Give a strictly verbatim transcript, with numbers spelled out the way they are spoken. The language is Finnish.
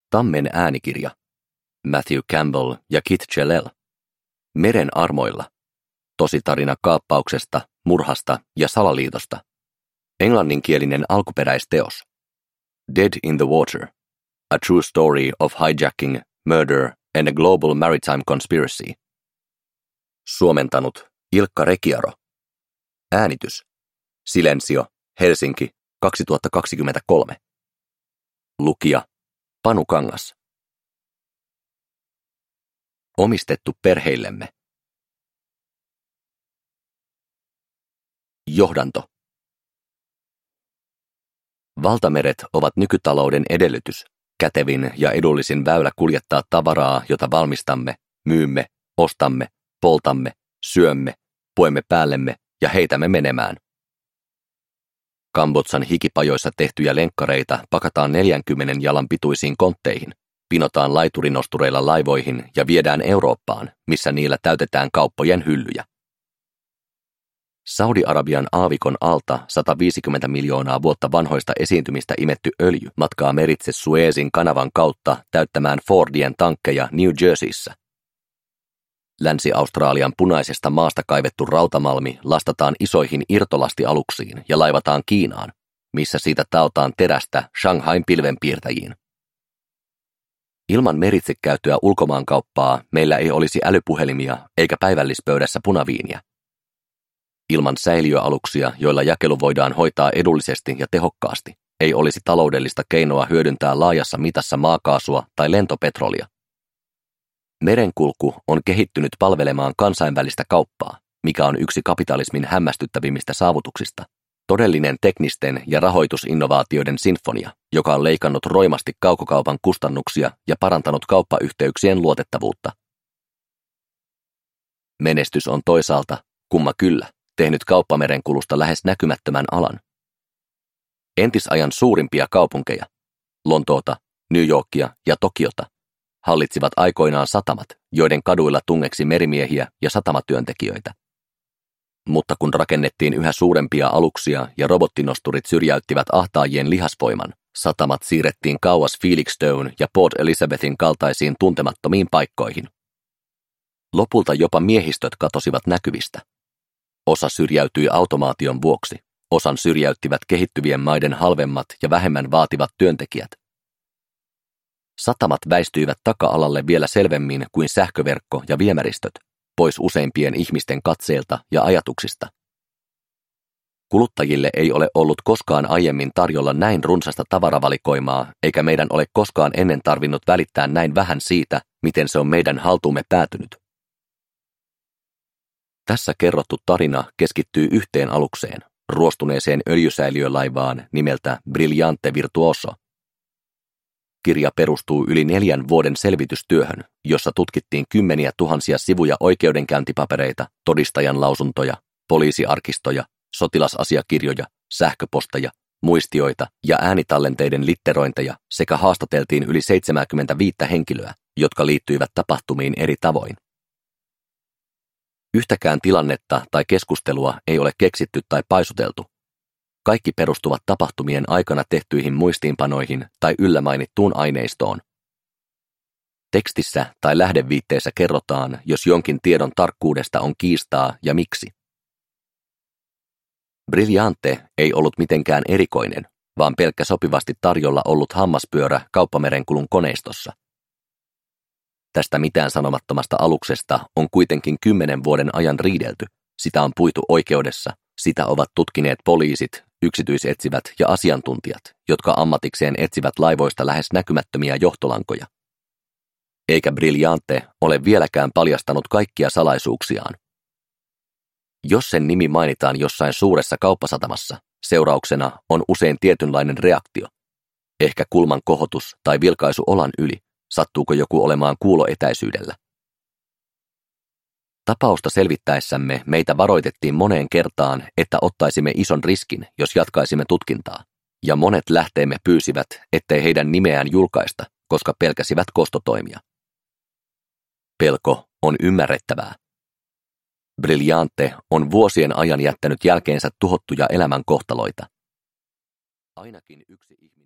Tammen äänikirja. Matthew Campbell ja Kit Chellel. Meren armoilla. Tositarina kaappauksesta, murhasta ja salaliitosta. Englanninkielinen alkuperäisteos. Dead in the Water. A True Story of Hijacking, Murder and a Global Maritime Conspiracy. Suomentanut Ilkka Rekiaro. Äänitys. Silensio, Helsinki, kaksituhattakaksikymmentäkolme. Lukija Panu Kangas. Omistettu perheillemme. Johdanto. Valtameret ovat nykytalouden edellytys, kätevin ja edullisin väylä kuljettaa tavaraa, jota valmistamme, myymme, ostamme, poltamme, syömme, puemme päällemme ja heitämme menemään. Kambodžan hikipajoissa tehtyjä lenkkareita pakataan neljänkymmenen jalan pituisiin kontteihin, pinotaan laiturinostureilla laivoihin ja viedään Eurooppaan, missä niillä täytetään kauppojen hyllyjä. Saudi-Arabian aavikon alta sata viisikymmentä miljoonaa vuotta vanhoista esiintymistä imetty öljy matkaa meritse Suezin kanavan kautta täyttämään Fordien tankkeja New Jerseyssä. Länsi-Australian punaisesta maasta kaivettu rautamalmi lastataan isoihin irtolastialuksiin ja laivataan Kiinaan, missä siitä taotaan terästä Shanghain pilvenpiirtäjiin. Ilman meritse käytyä ulkomaankauppaa meillä ei olisi älypuhelimia eikä päivällispöydässä punaviiniä. Ilman säiliöaluksia, joilla jakelu voidaan hoitaa edullisesti ja tehokkaasti, ei olisi taloudellista keinoa hyödyntää laajassa mitassa maakaasua tai lentopetrolia. Merenkulku on kehittynyt palvelemaan kansainvälistä kauppaa, mikä on yksi kapitalismin hämmästyttävimmistä saavutuksista. Todellinen teknisten ja rahoitusinnovaatioiden sinfonia, joka on leikannut roimasti kaukokaupan kustannuksia ja parantanut kauppayhteyksien luotettavuutta. Menestys on toisaalta, kumma kyllä, tehnyt kauppamerenkulusta lähes näkymättömän alan. Entisajan suurimpia kaupunkeja, Lontoota, New Yorkia ja Tokiota, hallitsivat aikoinaan satamat, joiden kaduilla tungeksi merimiehiä ja satamatyöntekijöitä. Mutta kun rakennettiin yhä suurempia aluksia ja robottinosturit syrjäyttivät ahtaajien lihasvoiman, satamat siirrettiin kauas Felixstowe ja Port Elizabethin kaltaisiin tuntemattomiin paikkoihin. Lopulta jopa miehistöt katosivat näkyvistä. Osa syrjäytyi automaation vuoksi, osan syrjäyttivät kehittyvien maiden halvemmat ja vähemmän vaativat työntekijät. Satamat väistyivät taka-alalle vielä selvemmin kuin sähköverkko ja viemäristöt, pois useimpien ihmisten katseilta ja ajatuksista. Kuluttajille ei ole ollut koskaan aiemmin tarjolla näin runsasta tavaravalikoimaa, eikä meidän ole koskaan ennen tarvinnut välittää näin vähän siitä, miten se on meidän haltuumme päätynyt. Tässä kerrottu tarina keskittyy yhteen alukseen, ruostuneeseen öljysäiliölaivaan nimeltä Brillante Virtuoso. Kirja perustuu yli neljän vuoden selvitystyöhön, jossa tutkittiin kymmeniä tuhansia sivuja oikeudenkäyntipapereita, todistajan lausuntoja, poliisiarkistoja, sotilasasiakirjoja, sähköposteja, muistioita ja äänitallenteiden litterointeja sekä haastateltiin yli seitsemänkymmentäviisi henkilöä, jotka liittyivät tapahtumiin eri tavoin. Yhtäkään tilannetta tai keskustelua ei ole keksitty tai paisuteltu. Kaikki perustuvat tapahtumien aikana tehtyihin muistiinpanoihin tai yllä mainittuun aineistoon. Tekstissä tai lähdeviitteessä kerrotaan, jos jonkin tiedon tarkkuudesta on kiistaa ja miksi. Brillante ei ollut mitenkään erikoinen, vaan pelkkä sopivasti tarjolla ollut hammaspyörä kauppamerenkulun koneistossa. Tästä mitään sanomattomasta aluksesta on kuitenkin kymmenen vuoden ajan riidelty, sitä on puitu oikeudessa, sitä ovat tutkineet poliisit, yksityisetsivät ja asiantuntijat, jotka ammatikseen etsivät laivoista lähes näkymättömiä johtolankoja. Eikä Brillante ole vieläkään paljastanut kaikkia salaisuuksiaan. Jos sen nimi mainitaan jossain suuressa kauppasatamassa, seurauksena on usein tietynlainen reaktio. Ehkä kulman kohotus tai vilkaisu olan yli, sattuuko joku olemaan kuuloetäisyydellä. Tapausta selvittäessämme meitä varoitettiin moneen kertaan, että ottaisimme ison riskin, jos jatkaisimme tutkintaa, ja monet lähteemme pyysivät, ettei heidän nimeään julkaista, koska pelkäsivät kostotoimia. Pelko on ymmärrettävää. Brillante on vuosien ajan jättänyt jälkeensä tuhottuja elämänkohtaloita. Ainakin yksi ihminen